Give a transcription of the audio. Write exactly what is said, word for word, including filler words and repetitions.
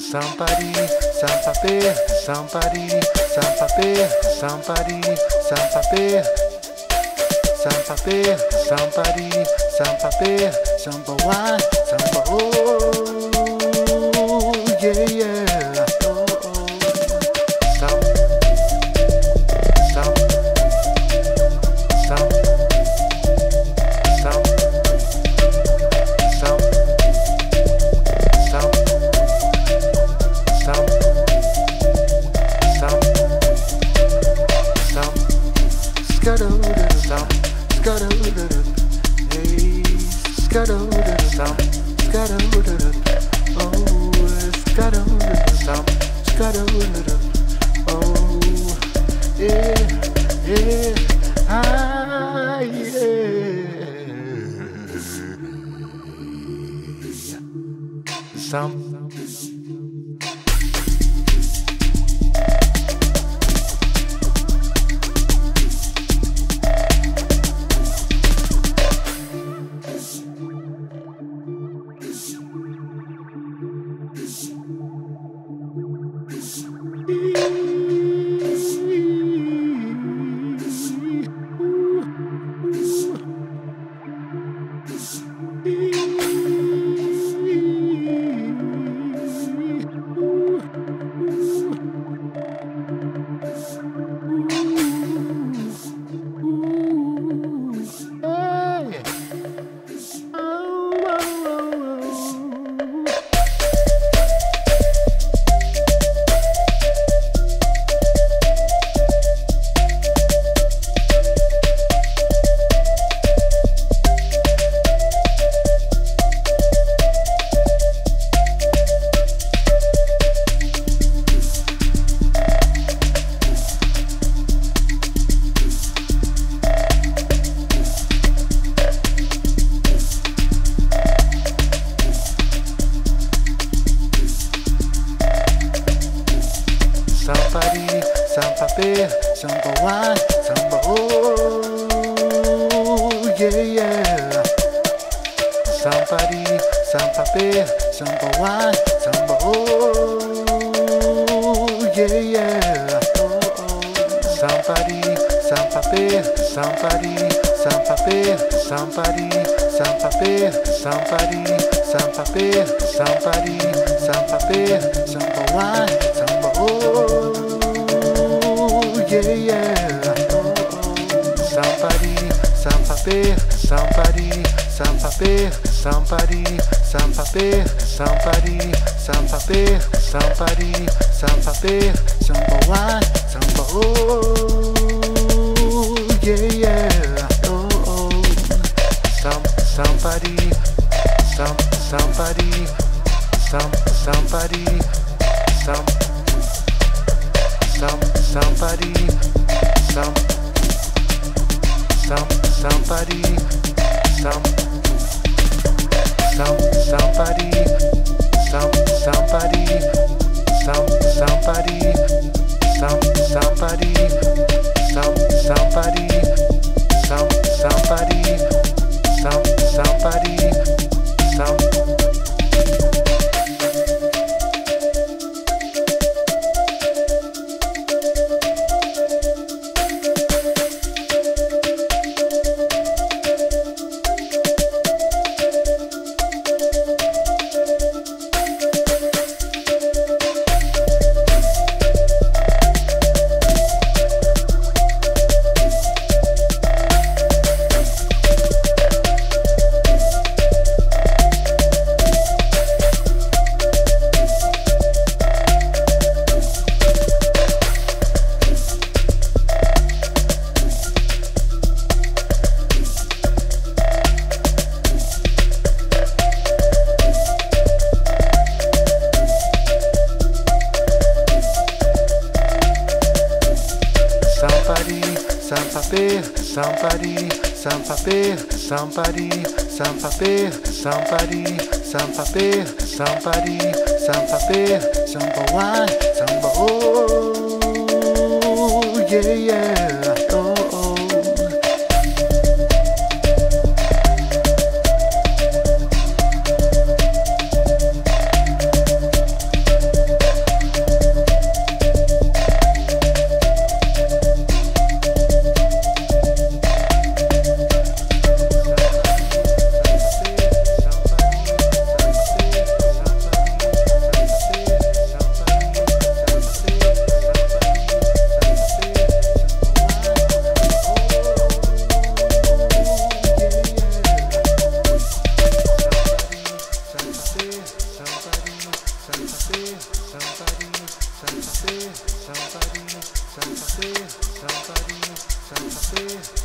somebody, somebody, somebody, somebody, somebody, somebody, somebody, somebody, somebody, someone, somebody, oh, yeah, yeah, oh, oh, some, some, some, some, some, some, some, some, some, scuttle, some, scuttle, hey, scuttle, some, scuttle, oh, scuttle, some, scuttle, oh, yeah, yeah, ah, yeah, some. Somebody, somebody, someone, somebody, oh, yeah, yeah. Somebody, somebody, someone, somebody, oh, yeah, yeah. Oh, oh. Somebody, somebody, somebody, somebody, somebody, somebody, somebody, somebody, somebody, somebody, someone, somebody, oh, yeah, yeah. Oh, oh. Somebody, somebody, somebody, somebody, somebody, somebody, somebody, somebody, somebody, somebody, someone, somebody, oh, yeah, yeah. Oh, oh. Some, somebody, some, somebody, some, somebody, some, some, somebody, some, some, somebody, some, some, somebody, some, somebody, some, somebody, some, somebody, some, somebody, some, somebody, some, somebody, some. Somebody, somebody, somebody, somebody, somebody, somebody, somebody, somebody, somebody, someone, somebody, oh, yeah, yeah, oh, oh. yeah.